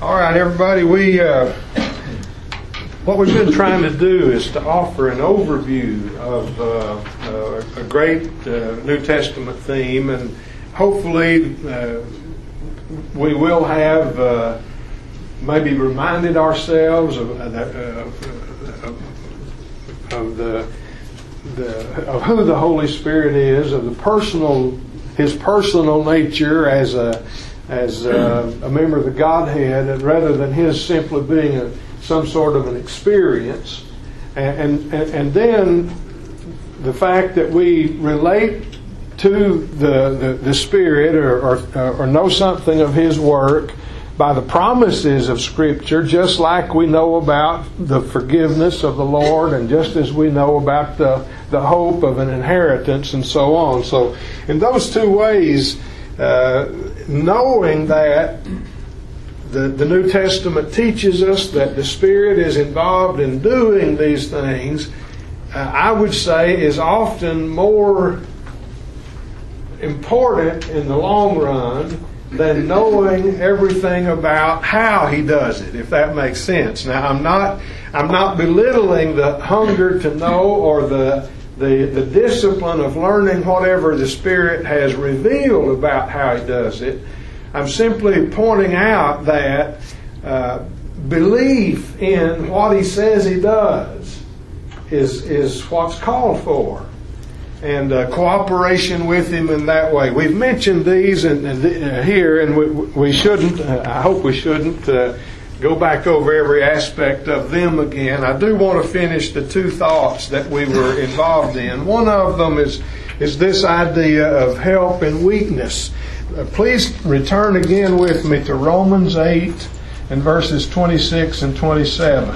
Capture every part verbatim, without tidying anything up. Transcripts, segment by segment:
All right, everybody. We uh, what we've been trying to do is to offer an overview of uh, uh, a great uh, New Testament theme, and hopefully uh, we will have uh, maybe reminded ourselves of, uh, of, of the, the of who the Holy Spirit is, of the personal His personal nature as a as a, a member of the Godhead, rather than His simply being a, some sort of an experience, and, and and then the fact that we relate to the the, the Spirit or, or or know something of His work by the promises of Scripture, just like we know about the forgiveness of the Lord, and just as we know about the the hope of an inheritance, and so on. So, in those two ways, uh, knowing that the the New Testament teaches us that the Spirit is involved in doing these things, uh, I would say is often more important in the long run than knowing everything about how He does it, if that makes sense. Now, I'm not I'm not belittling the hunger to know or the the the discipline of learning whatever the Spirit has revealed about how He does it. I'm simply pointing out that uh, belief in what He says He does is is what's called for, and uh, cooperation with Him in that way. We've mentioned these in, in the, uh, here, and we, we shouldn't, uh, I hope we shouldn't, uh, go back over every aspect of them again. I do want to finish the two thoughts that we were involved in. One of them is, is this idea of help and weakness. Uh, please return again with me to Romans eight and verses twenty-six and twenty-seven.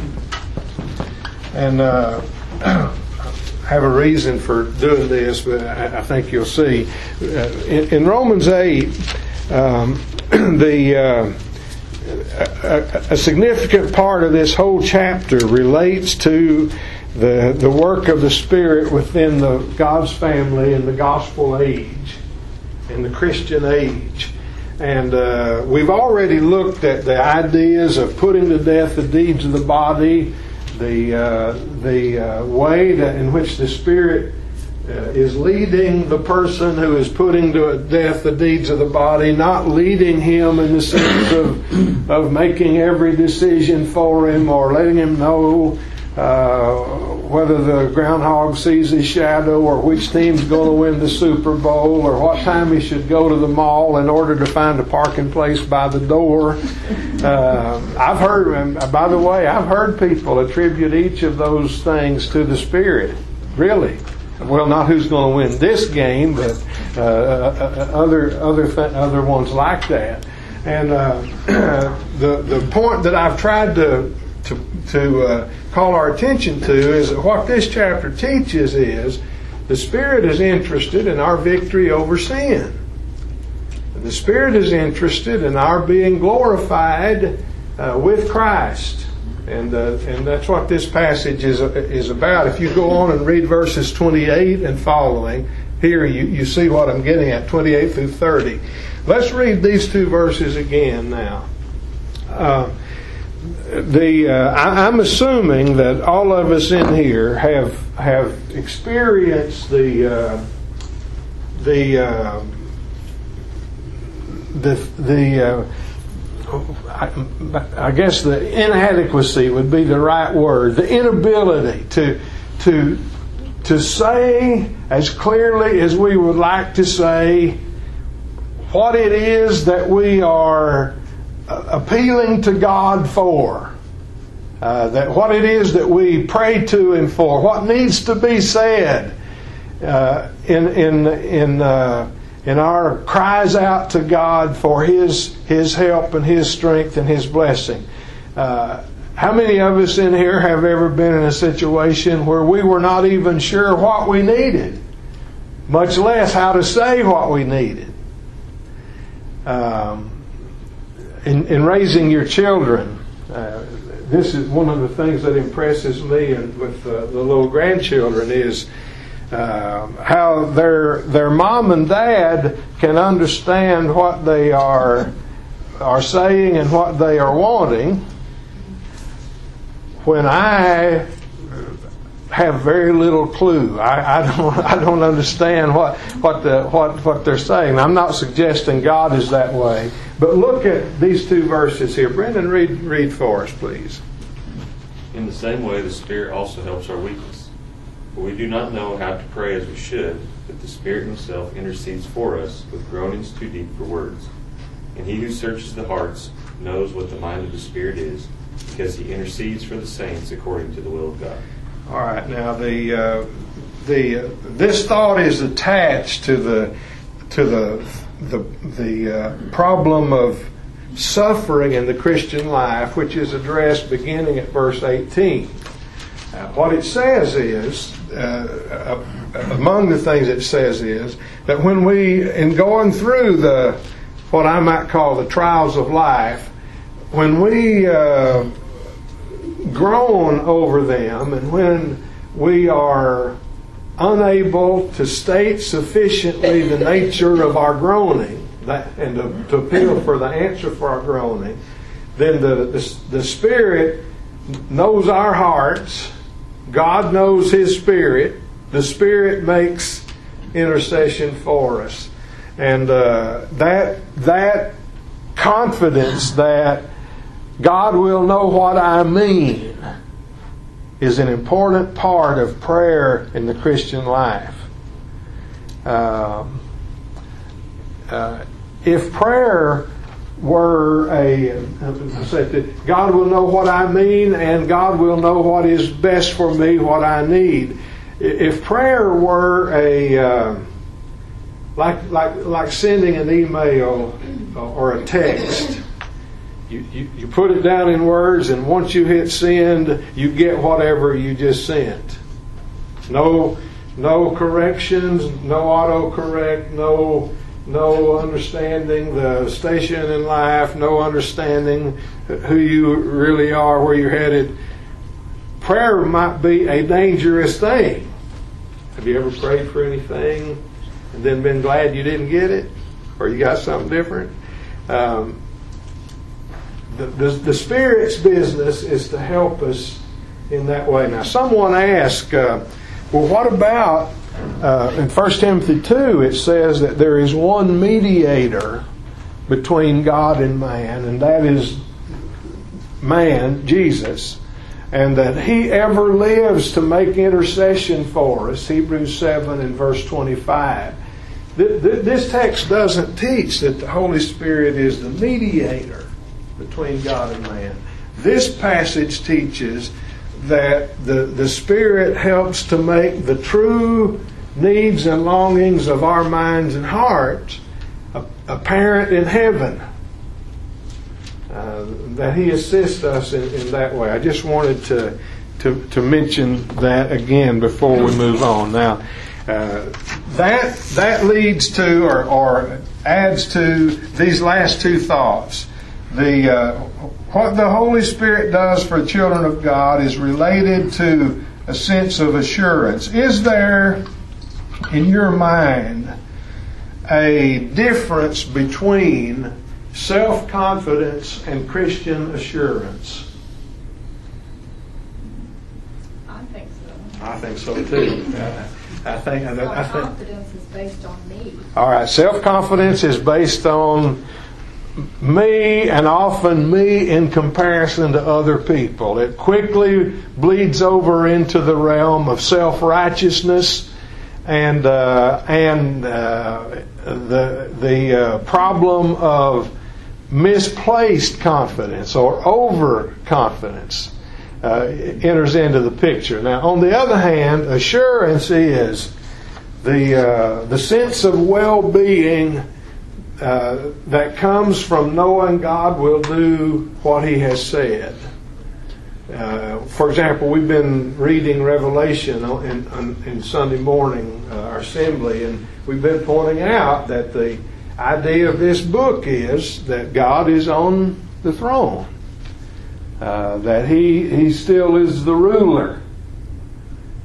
And uh have a reason for doing this, but I think you'll see. Uh, in, in Romans eight, um, the uh, a, a significant part of this whole chapter relates to the the work of the Spirit within the God's family in the gospel age, in the Christian age. And uh, we've already looked at the ideas of putting to death the deeds of the body, the uh, the uh, way that in which the Spirit uh, is leading the person who is putting to death the deeds of the body, not leading him in the sense of of making every decision for him or letting him know uh, whether the groundhog sees his shadow or which team's going to win the Super Bowl or what time he should go to the mall in order to find a parking place by the door. Uh, I've heard, and by the way, I've heard people attribute each of those things to the Spirit. Really. Well, not who's going to win this game, but uh, uh, other other th- other ones like that. And uh, the the point that I've tried to to to uh, call our attention to is that what this chapter teaches is the Spirit is interested in our victory over sin. The Spirit is interested in our being glorified uh, with Christ, and uh, and that's what this passage is is about. If you go on and read verses twenty-eight and following, here you, you see what I'm getting at, twenty-eight through thirty. Let's read these two verses again now. Uh, the uh, I, I'm assuming that all of us in here have have experienced the uh, the uh, the the uh, I, I guess the inadequacy would be the right word, the inability to to to say as clearly as we would like to say what it is that we are appealing to God for, uh, that what it is that we pray to Him for, what needs to be said uh, in in in uh, in our cries out to God for His His help and His strength and His blessing. Uh, how many of us in here have ever been in a situation where we were not even sure what we needed, much less how to say what we needed? Um, In, in raising your children, uh, this is one of the things that impresses me and with uh, the little grandchildren is uh, how their their mom and dad can understand what they are are saying and what they are wanting, when I have very little clue. I, I don't I don't understand what what the what what they're saying. I'm not suggesting God is that way, but look at these two verses here. Brendan, read read for us, please. In the same way, the Spirit also helps our weakness. For we do not know how to pray as we should, but the Spirit Himself intercedes for us with groanings too deep for words. And He who searches the hearts knows what the mind of the Spirit is, because He intercedes for the saints according to the will of God. All right. Now the uh, the uh, this thought is attached to the to the the the uh, problem of suffering in the Christian life, which is addressed beginning at verse eighteen. Uh, what it says is, uh, uh, among the things it says is that when we, in going through the what I might call the trials of life, when we uh, groan over them, and when we are unable to state sufficiently the nature of our groaning, that, and to, to appeal for the answer for our groaning, then the, the the Spirit knows our hearts. God knows His Spirit. The Spirit makes intercession for us, and uh, that that confidence that God will know what I mean is an important part of prayer in the Christian life. Um, uh, if prayer were a, I said, God will know what I mean and God will know what is best for me, what I need. If prayer were a uh, like like like sending an email or a text. You, you, you put it down in words, and once you hit send, you get whatever you just sent. No, no corrections, no autocorrect, no, no understanding the station in life, no understanding who you really are, where you're headed. Prayer might be a dangerous thing. Have you ever prayed for anything and then been glad you didn't get it, or you got something different? Um, The, the, the Spirit's business is to help us in that way. Now, someone asked, uh, well, what about uh, in First Timothy two, it says that there is one mediator between God and man, and that is man, Jesus, and that He ever lives to make intercession for us, Hebrews seven and verse twenty-five. This text doesn't teach that the Holy Spirit is the mediator between God and man. This passage teaches that the, the Spirit helps to make the true needs and longings of our minds and hearts apparent in heaven. Uh, that He assists us in, in that way. I just wanted to, to to mention that again before we move on. Now, uh, that that leads to or, or adds to these last two thoughts. The uh, what the Holy Spirit does for children of God is related to a sense of assurance. Is there, in your mind, a difference between self-confidence and Christian assurance? I think so. I think so too. I think. I think. Self-confidence is based on me. All right. Self-confidence is based on me, and often me in comparison to other people. It quickly bleeds over into the realm of self-righteousness and uh, and uh, the the uh, problem of misplaced confidence or overconfidence uh, enters into the picture. Now, on the other hand, assurance is the uh, the sense of well-being Uh, that comes from knowing God will do what He has said. Uh, for example, we've been reading Revelation in, in, in Sunday morning, uh, our assembly, and we've been pointing out that the idea of this book is that God is on the throne, uh, that He He still is the ruler.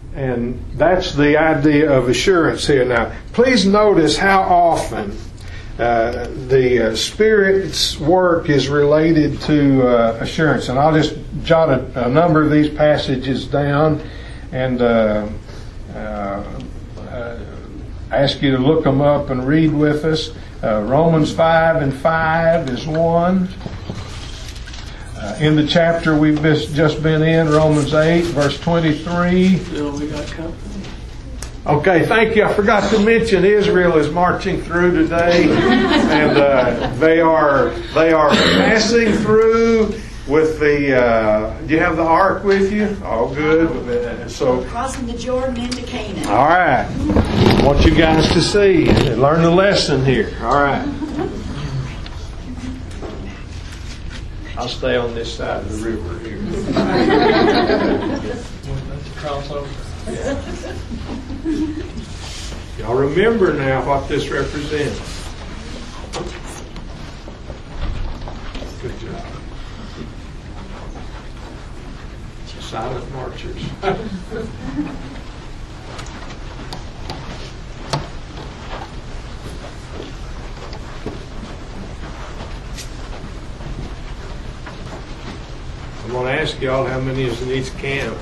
And that's the idea of assurance here. Now, please notice how often Uh, the uh, Spirit's work is related to uh, assurance. And I'll just jot a, a number of these passages down and uh, uh, uh, ask you to look them up and read with us. Uh, Romans five and five is one. Uh, in the chapter we've just been in, Romans eight, verse twenty-three. Bill, we got company. Okay, thank you. I forgot to mention Israel is marching through today, and uh, they are they are passing through with the. Uh, do you have the ark with you? Oh, good. So crossing the Jordan into Canaan. All right. I want you guys to see and learn the lesson here. All right. I'll stay on this side of the river here. Y'all remember now what this represents. Good job. Silent marchers. I'm going to ask y'all how many is in each camp.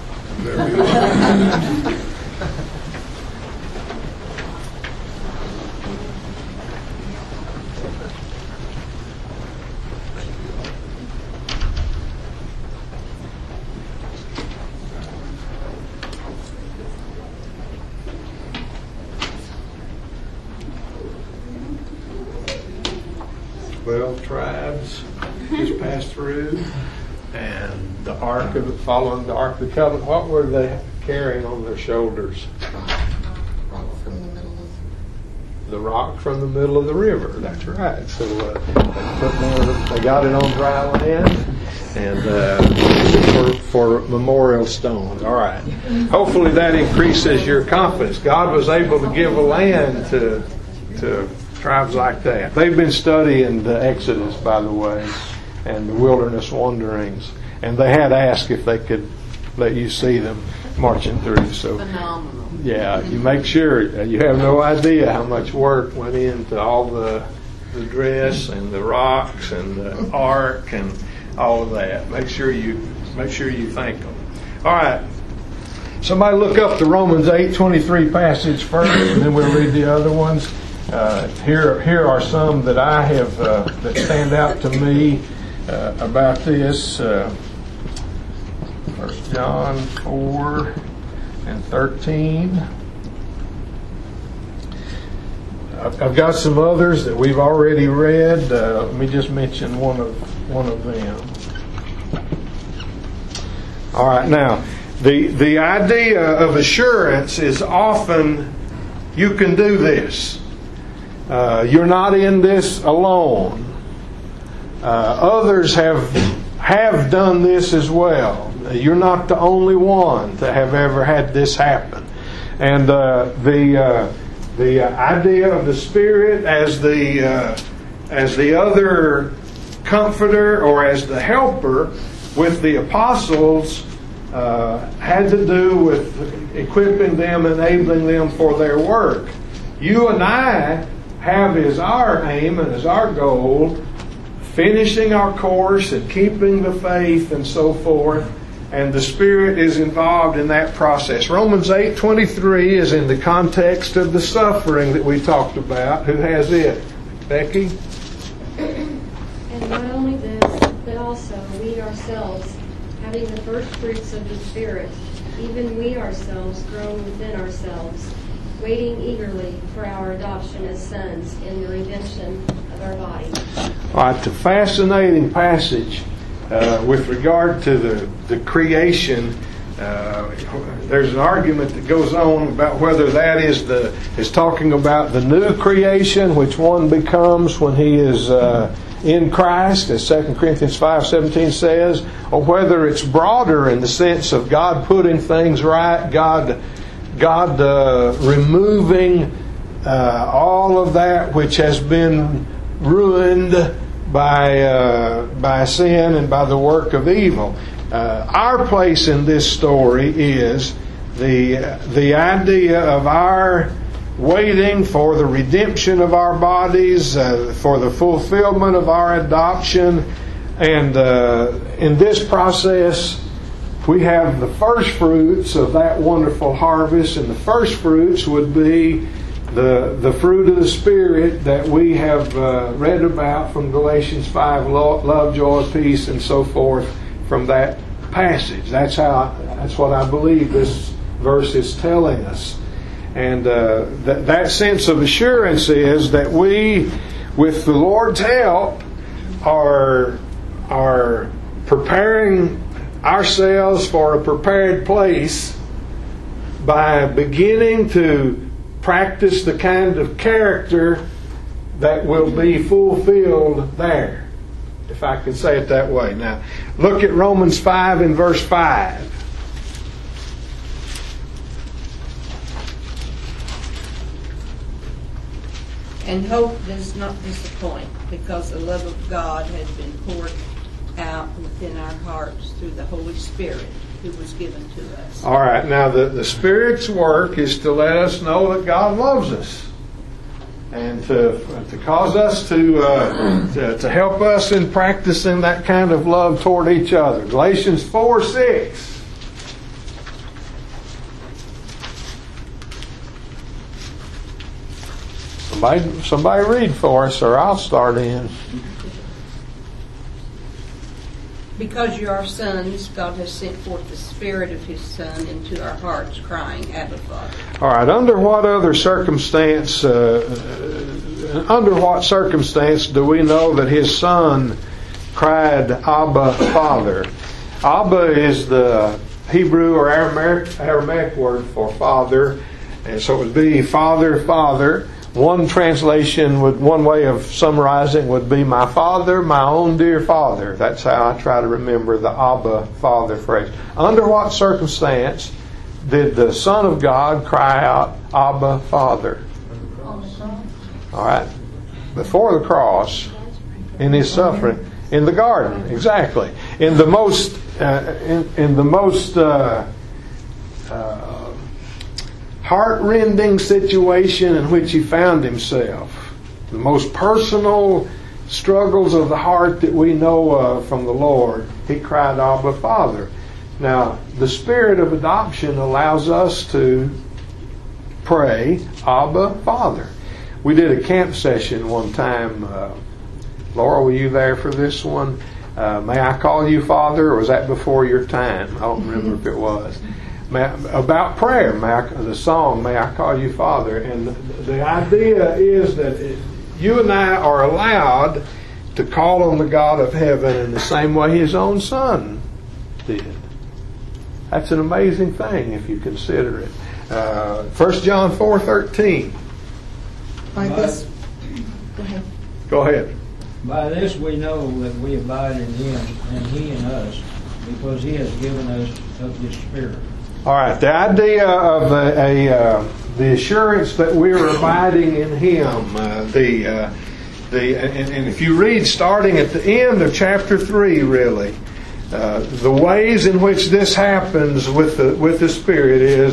Twelve tribes just passed through. And the ark of following the Ark of the Covenant, what were they carrying on their shoulders? Rock from the middle of the rock from the middle of the river. That's right. So uh, they, put down, they got it on dry land and uh, for, for memorial stones. All right. Hopefully that increases your confidence. God was able to give a land to to tribes like that. They've been studying the Exodus, by the way, and the wilderness wanderings, and they had asked if they could let you see them marching through. So, phenomenal. Yeah, you make sure. You have no idea how much work went into all the the dress and the rocks and the ark and all of that. Make sure you make sure you thank them. All right. Somebody look up the Romans eight twenty-three passage first, and then we'll read the other ones. Uh, here, here are some that I have uh, that stand out to me uh, about this. Uh, First John four and thirteen. I've got some others that we've already read. Uh, let me just mention one of one of them. All right, now the the idea of assurance is often you can do this. Uh, you're not in this alone. Uh, others have have done this as well. You're not the only one to have ever had this happen. And uh, the uh, the idea of the Spirit as the uh, as the other comforter or as the helper with the apostles uh, had to do with equipping them, enabling them for their work. You and I have as our aim and as our goal finishing our course and keeping the faith and so forth. And the Spirit is involved in that process. Romans eight twenty-three is in the context of the suffering that we talked about. Who has it? Becky? And not only this, but also we ourselves, having the first fruits of the Spirit, even we ourselves groan within ourselves, waiting eagerly for our adoption as sons in the redemption of our body. All right, it's a fascinating passage. Uh, with regard to the, the creation, uh, there's an argument that goes on about whether that is the is talking about the new creation, which one becomes when he is uh, in Christ, as Second Corinthians five seventeen says, or whether it's broader in the sense of God putting things right, God God uh, removing uh, all of that which has been ruined by uh, by sin and by the work of evil. Uh, our place in this story is the the idea of our waiting for the redemption of our bodies, uh, for the fulfillment of our adoption. And uh, in this process, we have the first fruits of that wonderful harvest. And the first fruits would be the, the fruit of the Spirit that we have uh, read about from Galatians five, love, joy, peace, and so forth from that passage. That's how. That's what I believe this verse is telling us. And uh, th- that sense of assurance is that we, with the Lord's help, are, are preparing ourselves for a prepared place by beginning to practice the kind of character that will be fulfilled there, if I can say it that way. Now, look at Romans five and verse five. And hope does not disappoint, because the love of God has been poured out within our hearts through the Holy Spirit who was given to us. All right, now the, the Spirit's work is to let us know that God loves us, and to to cause us to, uh, to to help us in practicing that kind of love toward each other. Galatians four six. Somebody, somebody read for us, or I'll start in. Because you are sons, God has sent forth the Spirit of His Son into our hearts, crying, Abba, Father. All right. Under what other circumstance? Uh, under what circumstance do we know that His Son cried, Abba, Father? Abba is the Hebrew or Aramaic, Aramaic word for father, and so it would be Father, Father. One translation, would, one way of summarizing would be my Father, my own dear Father. That's how I try to remember the Abba, Father phrase. Under what circumstance did the Son of God cry out, Abba, Father? On the cross. All right. Before the cross, in His suffering, in the garden, exactly. In the most, uh, in, in the most uh, uh, heart-rending situation in which He found Himself, the most personal struggles of the heart that we know of from the Lord, He cried, Abba, Father. Now, the Spirit of adoption allows us to pray, Abba, Father. We did a camp session one time. Uh, Laura, were you there for this one? Uh, may I call you Father, or was that before your time? I don't remember if it was. May I, about prayer, may I, the song, May I Call You Father. And the, the idea is that it, you and I are allowed to call on the God of heaven in the same way His own Son did. That's an amazing thing if you consider it. Uh, First John four thirteen. By this, go ahead. Go ahead. By this we know that we abide in Him and He in us, because He has given us of His Spirit. All right, the idea of a, a uh, the assurance that we're abiding in Him, uh, the uh, the and, and if you read starting at the end of chapter three, really, uh, the ways in which this happens with the with the Spirit is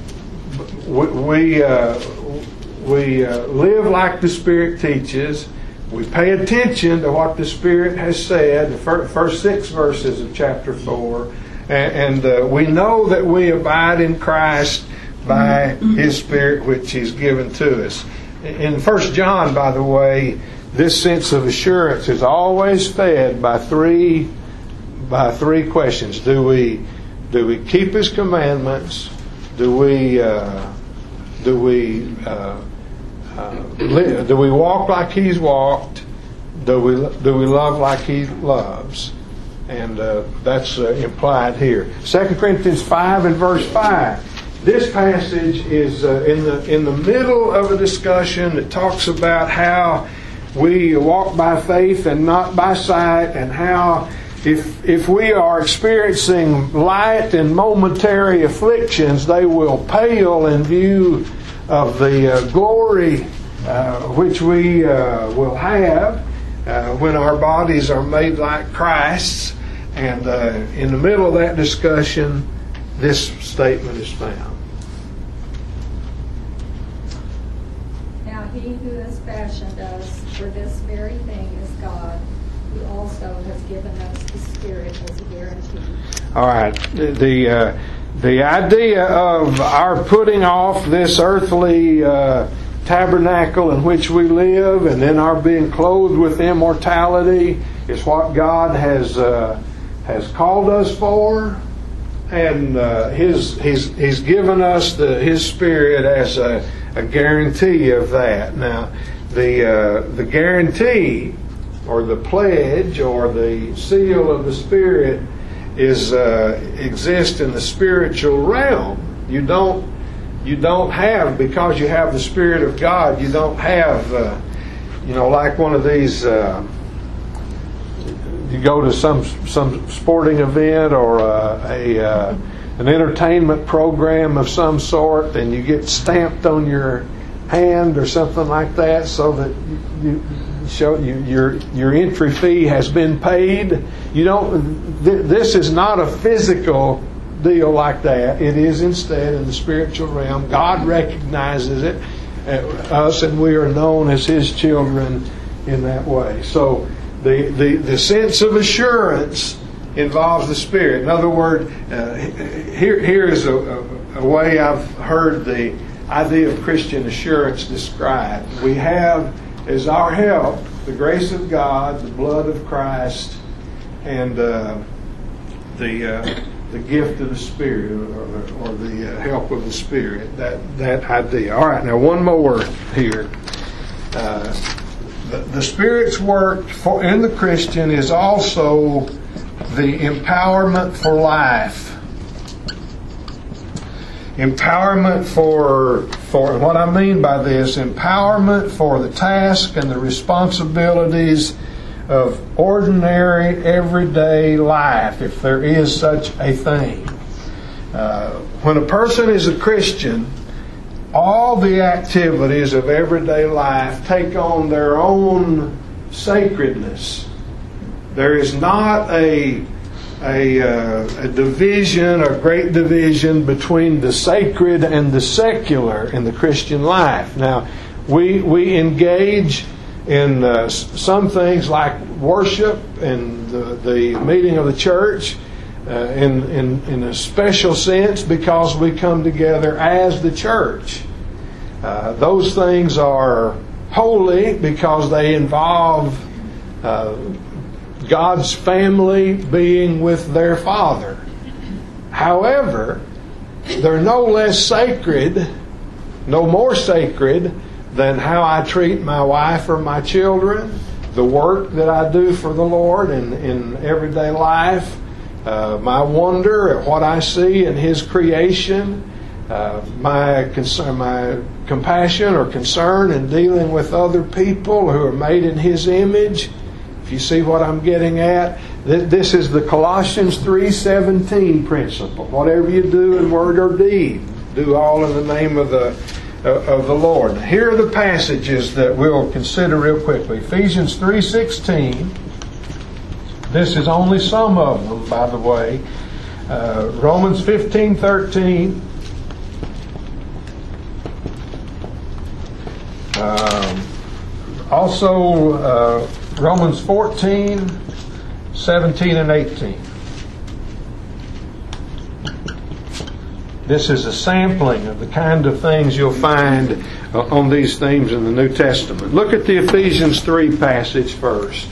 we we, uh, we uh, live like the Spirit teaches. We pay attention to what the Spirit has said. The first six verses of chapter four. And, and uh, we know that we abide in Christ by His Spirit which He's given to us. In First John, by the way, this sense of assurance is always fed by three by three questions. Do we do we keep His commandments? Do we uh, do we uh, uh, live, do we walk like He's walked? Do we do we love like He loves? And uh, that's uh, implied here. Second Corinthians five and verse five. This passage is uh, in the in the middle of a discussion that talks about how we walk by faith and not by sight, and how if if we are experiencing light and momentary afflictions, they will pale in view of the uh, glory uh, which we uh, will have Uh, when our bodies are made like Christ's. And uh, in the middle of that discussion, this statement is found. he who has fashioned us for this very thing is God, who also has given us the Spirit as a guarantee. All right. The the, uh, the idea of our putting off this earthly uh, tabernacle in which we live, and then our being clothed with immortality, is what God has uh, has called us for, and uh, His He's He's given us the His Spirit as a, a guarantee of that. Now, the uh, the guarantee, or the pledge, or the seal of the Spirit is uh, exists in the spiritual realm. You don't you don't have, because you have the Spirit of God, you don't have uh, you know, like one of these uh, you go to some some sporting event or uh, a uh, an entertainment program of some sort, and you get stamped on your hand or something like that, so that you, you show you, your your entry fee has been paid. You don't. Th- this is not a physical deal like that. It is instead in the spiritual realm. God recognizes it, uh, us, and we are known as His children in that way. So the the, the sense of assurance involves the Spirit. In other words, uh, here here is a, a, a way I've heard the idea of Christian assurance described. We have as our help the grace of God, the blood of Christ, and uh, the uh, the gift of the Spirit, or, or the uh, help of the Spirit. That that idea. All right, now one more here. Uh, the, the Spirit's work for in the Christian is also the empowerment for life. Empowerment for, for what I mean by this, empowerment for the task and the responsibilities of ordinary, everyday life, if there is such a thing. Uh, when a person is a Christian, all the activities of everyday life take on their own sacredness. There is not a A, uh, a division, a great division between the sacred and the secular in the Christian life. Now, we we engage in uh, some things like worship and the, the meeting of the church uh, in, in in a special sense, because we come together as the church. Uh, those things are holy because they involve uh, God's family being with their Father. However, they're no less sacred, no more sacred than how I treat my wife or my children, the work that I do for the Lord in, in everyday life, uh, my wonder at what I see in His creation, uh, my concern, my compassion or concern in dealing with other people who are made in His image. If you see what I'm getting at, this is the Colossians three seventeen principle. Whatever you do in word or deed, do all in the name of the of the Lord. Here are the passages that we'll consider real quickly. Ephesians three sixteen. This is only some of them, by the way. Uh, Romans fifteen thirteen. Um, also, uh, Romans fourteen, seventeen, and eighteen. This is a sampling of the kind of things you'll find uh, on these themes in the New Testament. Look at the Ephesians three passage first.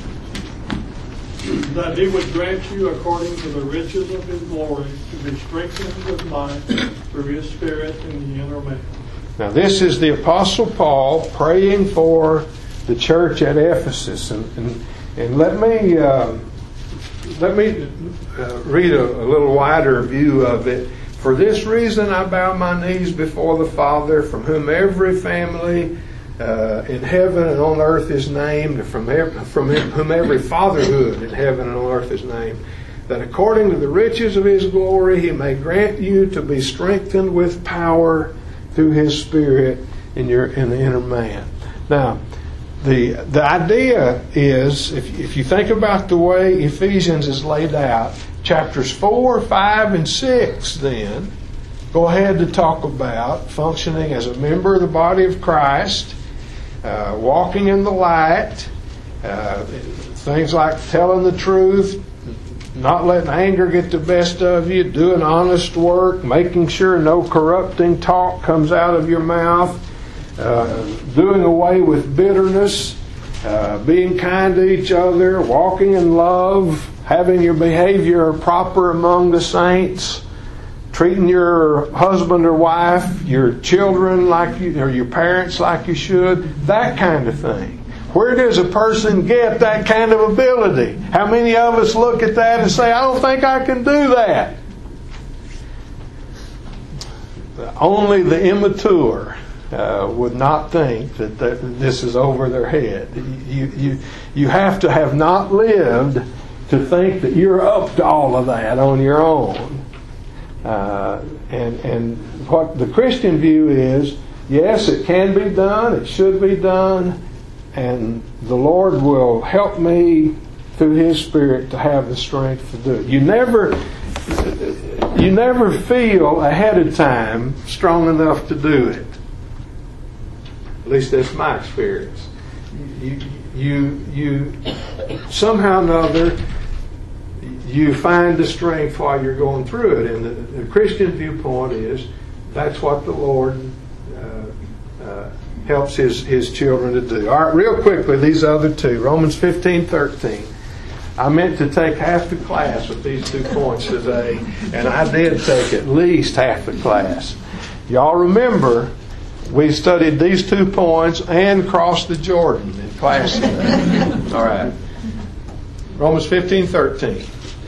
That He would grant you, according to the riches of His glory, to be strengthened with might through His Spirit in the inner man. Now, this is the Apostle Paul praying for the church at Ephesus, and and, and let me uh, let me uh, read a, a little wider view of it. For this reason I bow my knees before the Father, from whom every family uh, in heaven and on earth is named, from every, from whom every fatherhood in heaven and on earth is named, that according to the riches of His glory He may grant you to be strengthened with power through His Spirit in your in the inner man. Now, The the idea is, if, if you think about the way Ephesians is laid out, chapters four, five, and six then go ahead to talk about functioning as a member of the body of Christ uh, walking in the light, uh, things like telling the truth, not letting anger get the best of you, doing honest work, making sure no corrupting talk comes out of your mouth, uh, doing away with bitterness, uh, being kind to each other, walking in love, having your behavior proper among the saints, treating your husband or wife, your children like you, or your parents like you should, that kind of thing. Where does a person get that kind of ability? How many of us look at that and say, I don't think I can do that? Only the immature uh, would not think that, that this is over their head. You, you, you have to have not lived to think that you're up to all of that on your own. Uh, and, and what the Christian view is, yes, it can be done, it should be done, and the Lord will help me through His Spirit to have the strength to do it. You never, you never feel ahead of time strong enough to do it. At least that's my experience. You, you, you somehow or another, you find the strength while you're going through it. And the, the Christian viewpoint is that's what the Lord uh, uh, helps his, his children to do. All right, real quickly, these other two. Romans fifteen thirteen. I meant to take half the class with these two points today, and I did take at least half the class. Y'all remember, we studied these two points and crossed the Jordan in class today. All right. Romans fifteen thirteen.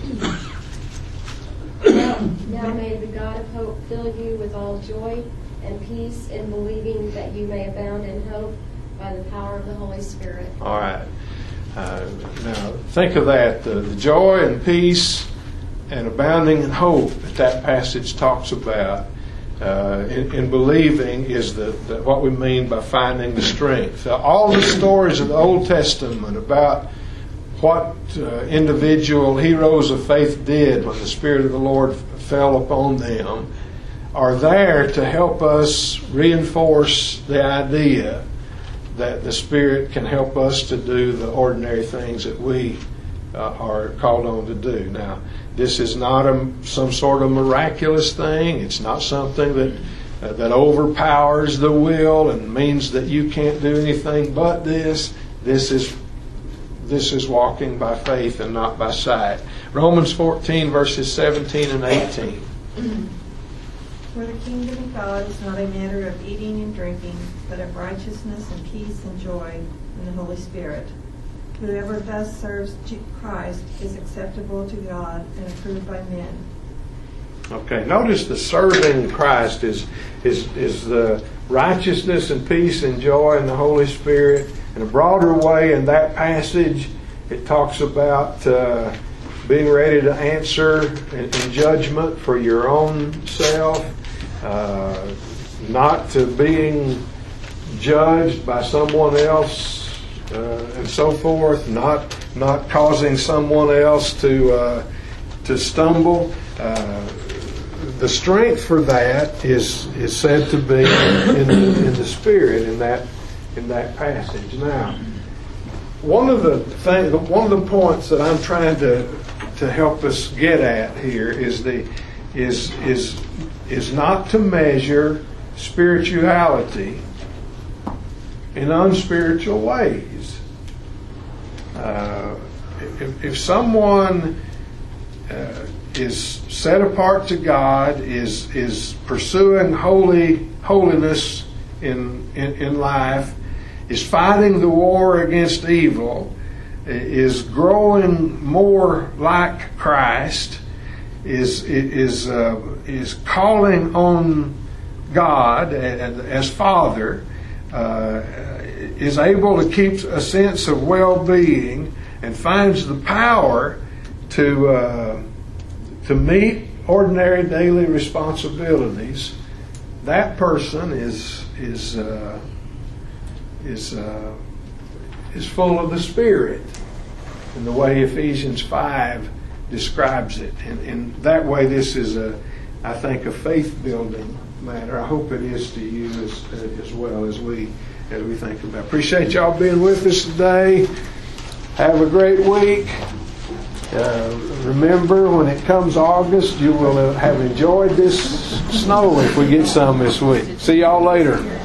Now may the God of hope fill you with all joy and peace in believing that you may abound in hope by the power of the Holy Spirit. All right. Uh, now, think of that. The, the joy and peace and abounding in hope that that passage talks about uh, in, in believing is the, the, what we mean by finding the strength. Uh, all the stories of the Old Testament about what uh, individual heroes of faith did when the Spirit of the Lord fell upon them are there to help us reinforce the idea that the Spirit can help us to do the ordinary things that we uh, are called on to do. Now, this is not a, some sort of miraculous thing. It's not something that uh, that overpowers the will and means that you can't do anything but this. This is This is walking by faith and not by sight. Romans fourteen, verses seventeen and eighteen. For the kingdom of God is not a matter of eating and drinking, but of righteousness and peace and joy in the Holy Spirit. Whoever thus serves Christ is acceptable to God and approved by men. Okay, notice the serving Christ is is is the righteousness and peace and joy in the Holy Spirit. In a broader way, in that passage, it talks about uh, being ready to answer in, in judgment for your own self, uh, not to being judged by someone else, uh, and so forth, not not causing someone else to uh, to stumble. Uh, the strength for that is is said to be in the, in the Spirit in that. in that passage. Now, one of the thing, one of the points that I'm trying to to help us get at here is the is is is not to measure spirituality in unspiritual ways. Uh, if, if someone uh, is set apart to God, is is pursuing holy holiness in in, in life, is fighting the war against evil, is growing more like Christ, is is uh, is calling on God as Father, uh, is able to keep a sense of well-being and finds the power to uh, to meet ordinary daily responsibilities. That person is is. Uh, is uh, is full of the Spirit in the way Ephesians five describes it. And in that way, this is, a, I think, a faith-building matter. I hope it is to you as, as well as we as we think about. Appreciate y'all being with us today. Have a great week. Uh, remember, when it comes August, you will have enjoyed this snow if we get some this week. See y'all later.